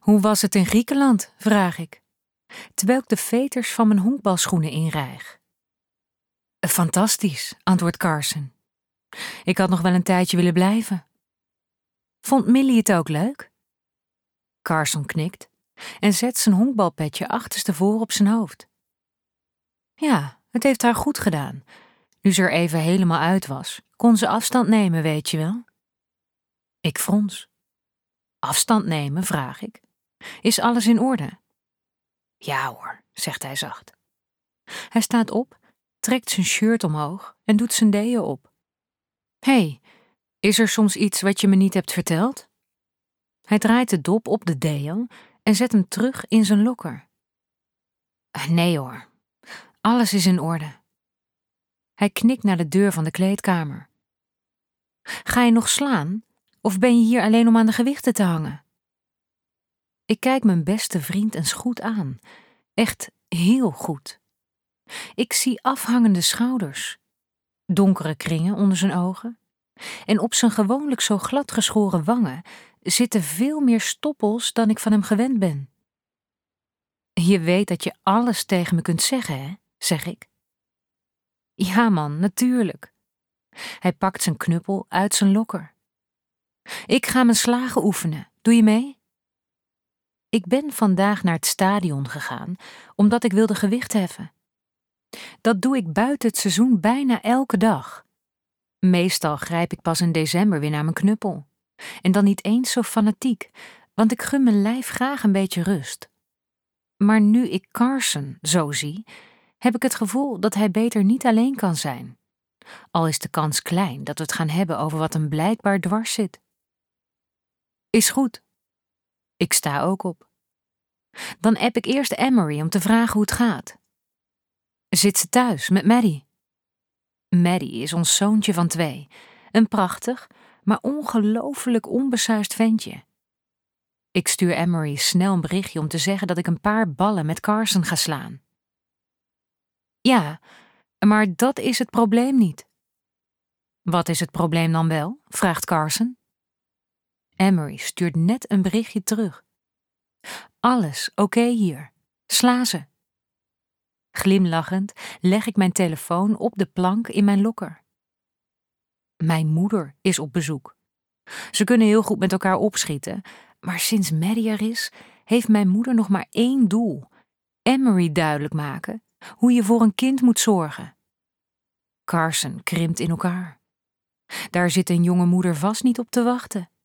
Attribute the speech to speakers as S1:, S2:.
S1: Hoe was het in Griekenland, vraag ik, terwijl ik de veters van mijn honkbalschoenen inrijg. Fantastisch, antwoordt Carson. Ik had nog wel een tijdje willen blijven. Vond Millie het ook leuk? Carson knikt en zet zijn honkbalpetje achterstevoren op zijn hoofd. Ja, het heeft haar goed gedaan. Nu ze er even helemaal uit was, kon ze afstand nemen, weet je wel. Ik frons. Afstand nemen, vraag ik. Is alles in orde? Ja hoor, zegt hij zacht. Hij staat op, trekt zijn shirt omhoog en doet zijn deken op. Hé, is er soms iets wat je me niet hebt verteld? Hij draait de dop op de deo en zet hem terug in zijn lokker. Nee hoor, alles is in orde. Hij knikt naar de deur van de kleedkamer. Ga je nog slaan? Of ben je hier alleen om aan de gewichten te hangen? Ik kijk mijn beste vriend eens goed aan. Echt heel goed. Ik zie afhangende schouders, donkere kringen onder zijn ogen. En op zijn gewoonlijk zo glad geschoren wangen zitten veel meer stoppels dan ik van hem gewend ben. Je weet dat je alles tegen me kunt zeggen, hè? Zeg ik. Ja man, natuurlijk. Hij pakt zijn knuppel uit zijn lokker. Ik ga mijn slagen oefenen. Doe je mee? Ik ben vandaag naar het stadion gegaan omdat ik wilde gewicht heffen. Dat doe ik buiten het seizoen bijna elke dag. Meestal grijp ik pas in december weer naar mijn knuppel. En dan niet eens zo fanatiek, want ik gun mijn lijf graag een beetje rust. Maar nu ik Carson zo zie, heb ik het gevoel dat hij beter niet alleen kan zijn. Al is de kans klein dat we het gaan hebben over wat hem blijkbaar dwars zit. Is goed. Ik sta ook op. Dan app ik eerst Emery om te vragen hoe het gaat. Zit ze thuis met Maddie? Maddie is ons zoontje van 2. Een prachtig, maar ongelooflijk onbesuisd ventje. Ik stuur Emery snel een berichtje om te zeggen dat ik een paar ballen met Carson ga slaan. Ja, maar dat is het probleem niet. Wat is het probleem dan wel? Vraagt Carson. Emery stuurt net een berichtje terug. Alles oké hier. Sla ze. Glimlachend leg ik mijn telefoon op de plank in mijn lokker. Mijn moeder is op bezoek. Ze kunnen heel goed met elkaar opschieten, maar sinds Maddie er is, heeft mijn moeder nog maar 1 doel: Emery duidelijk maken hoe je voor een kind moet zorgen. Carson krimpt in elkaar. Daar zit een jonge moeder vast niet op te wachten.